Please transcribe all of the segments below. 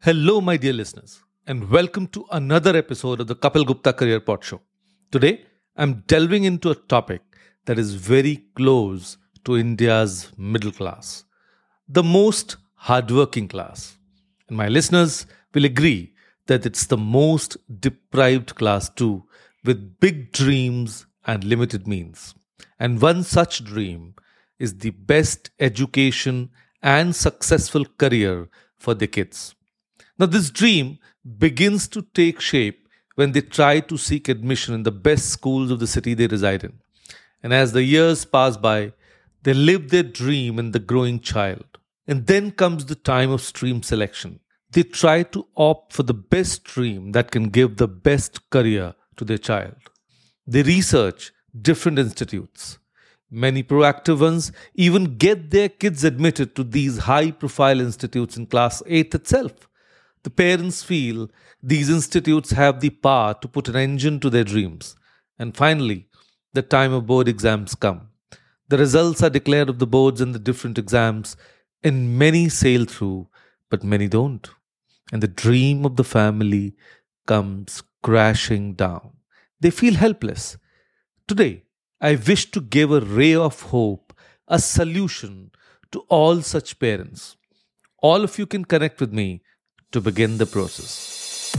Hello, my dear listeners, and welcome to another episode of the Kapil Gupta Career Pod Show. Today, I'm delving into a topic that is very close to India's middle class, the most hardworking class. And my listeners will agree that it's the most deprived class too, with big dreams and limited means. And one such dream is the best education and successful career for their kids. Now, this dream begins to take shape when they try to seek admission in the best schools of the city they reside in. And as the years pass by, they live their dream in the growing child. And then comes the time of stream selection. They try to opt for the best stream that can give the best career to their child. They research different institutes. Many proactive ones even get their kids admitted to these high profile institutes in class 8 itself. The parents feel these institutes have the power to put an engine to their dreams. And finally, the time of board exams come. The results are declared of the boards and the different exams, and many sail through, but many don't. And the dream of the family comes crashing down. They feel helpless. Today, I wish to give a ray of hope, a solution to all such parents. All of you can connect with me to begin the process.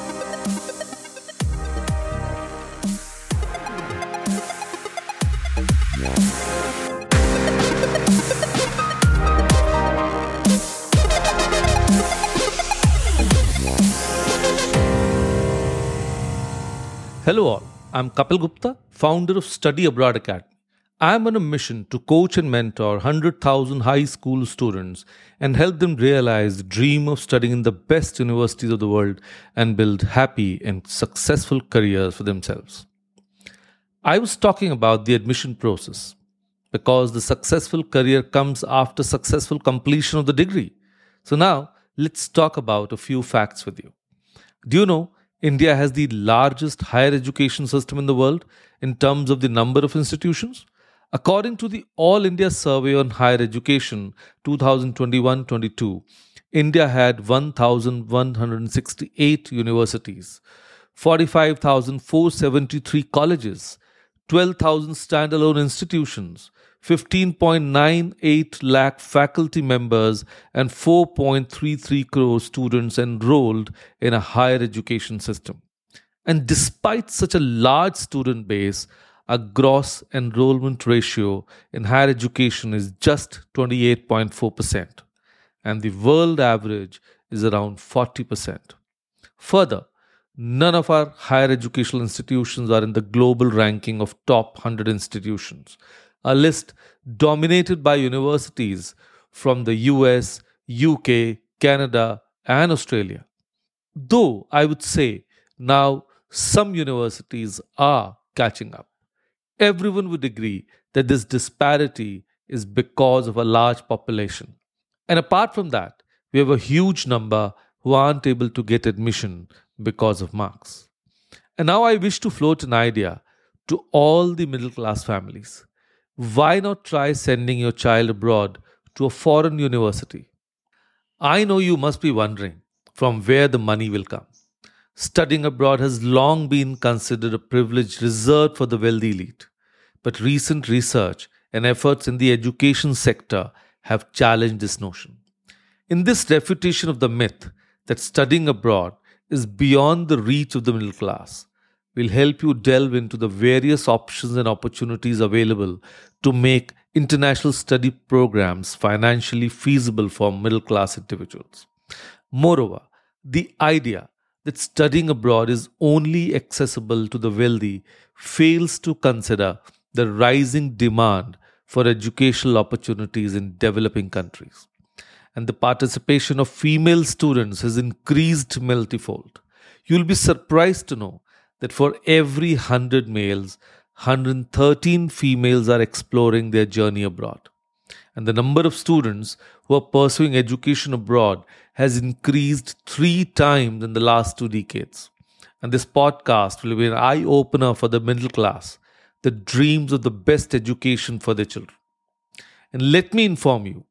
Hello all, I'm Kapil Gupta, founder of Study Abroad Academy. I am on a mission to coach and mentor 100,000 high school students and help them realize the dream of studying in the best universities of the world and build happy and successful careers for themselves. I was talking about the admission process because the successful career comes after successful completion of the degree. So now let's talk about a few facts with you. Do you know India has the largest higher education system in the world in terms of the number of institutions? According to the All India Survey on Higher Education 2021-22, India had 1,168 universities, 45,473 colleges, 12,000 standalone institutions, 15.98 lakh faculty members, and 4.33 crore students enrolled in a higher education system. And despite such a large student base, our gross enrollment ratio in higher education is just 28.4%, and the world average is around 40%. Further, none of our higher educational institutions are in the global ranking of top 100 institutions, a list dominated by universities from the US, UK, Canada, and Australia. Though I would say now some universities are catching up. Everyone would agree that this disparity is because of a large population. And apart from that, we have a huge number who aren't able to get admission because of marks. And now I wish to float an idea to all the middle class families. Why not try sending your child abroad to a foreign university? I know you must be wondering from where the money will come. Studying abroad has long been considered a privilege reserved for the wealthy elite. But recent research and efforts in the education sector have challenged this notion. In this refutation of the myth that studying abroad is beyond the reach of the middle class, we'll help you delve into the various options and opportunities available to make international study programs financially feasible for middle class individuals. Moreover, the idea that studying abroad is only accessible to the wealthy fails to consider the rising demand for educational opportunities in developing countries. And the participation of female students has increased multifold. You'll be surprised to know that for every 100 males, 113 females are exploring their journey abroad. And the number of students who are pursuing education abroad has increased 3 times in the last 2 decades. And this podcast will be an eye opener for the middle class that dreams of the best education for their children. And let me inform you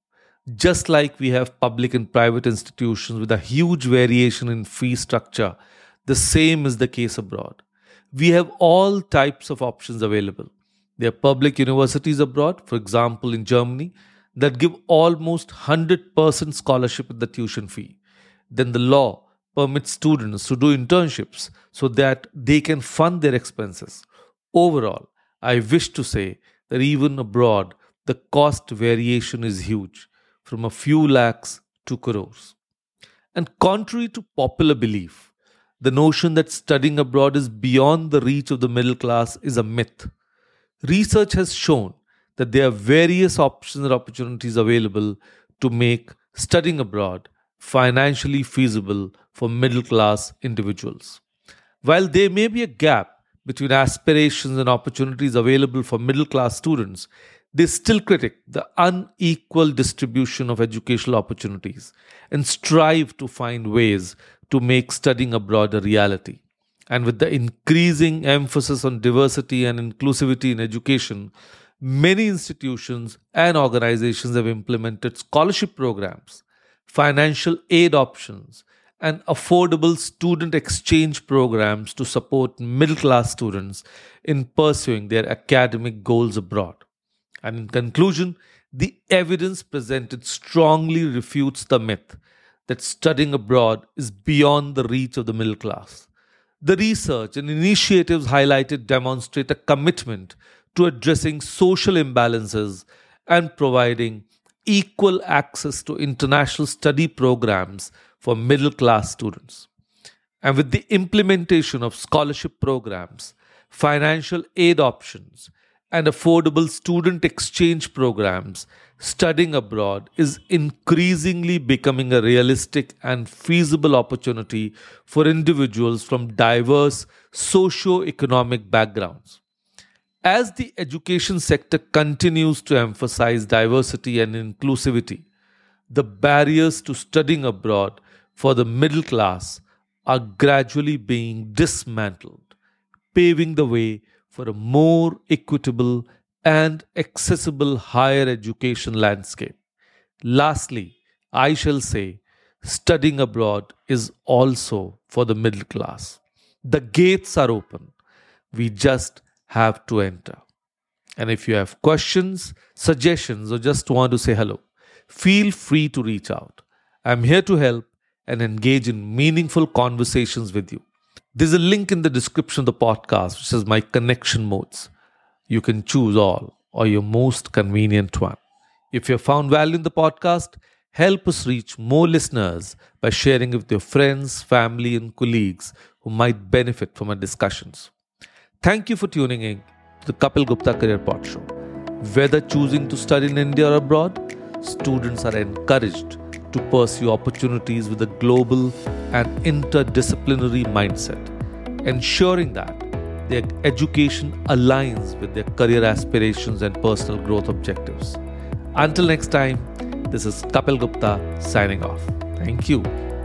Just like we have public and private institutions with a huge variation in fee structure, the same is the case abroad. We have all types of options available. There are public universities abroad, for example, in Germany, that give almost 100% scholarship in the tuition fee. Then the law permits students to do internships so that they can fund their expenses. Overall, I wish to say that even abroad, the cost variation is huge, from a few lakhs to crores. And contrary to popular belief, the notion that studying abroad is beyond the reach of the middle class is a myth. Research has shown that there are various options and opportunities available to make studying abroad financially feasible for middle class individuals. While there may be a gap between aspirations and opportunities available for middle class students, they still critique the unequal distribution of educational opportunities and strive to find ways to make studying abroad a reality. And with the increasing emphasis on diversity and inclusivity in education, many institutions and organizations have implemented scholarship programs, financial aid options, and affordable student exchange programs to support middle class students in pursuing their academic goals abroad. And in conclusion, the evidence presented strongly refutes the myth that studying abroad is beyond the reach of the middle class. The research and initiatives highlighted demonstrate a commitment to addressing social imbalances and providing equal access to international study programs for middle class students. And with the implementation of scholarship programs, financial aid options, and affordable student exchange programs, studying abroad is increasingly becoming a realistic and feasible opportunity for individuals from diverse socio-economic backgrounds. As the education sector continues to emphasize diversity and inclusivity, the barriers to studying abroad for the middle class are gradually being dismantled, paving the way for a more equitable and accessible higher education landscape. Lastly, I shall say studying abroad is also for the middle class. The gates are open. We just have to enter. And if you have questions, suggestions, or just want to say hello, feel free to reach out. I'm here to help and engage in meaningful conversations with you. There's a link in the description of the podcast which says my connection modes. You can choose all or your most convenient one. If you have found value in the podcast, help us reach more listeners by sharing it with your friends, family, and colleagues who might benefit from our discussions. Thank you for tuning in to the Kapil Gupta Career Pod Show. Whether choosing to study in India or abroad, students are encouraged to pursue opportunities with a global and interdisciplinary mindset, ensuring that their education aligns with their career aspirations and personal growth objectives. Until next time, this is Kapil Gupta signing off. Thank you.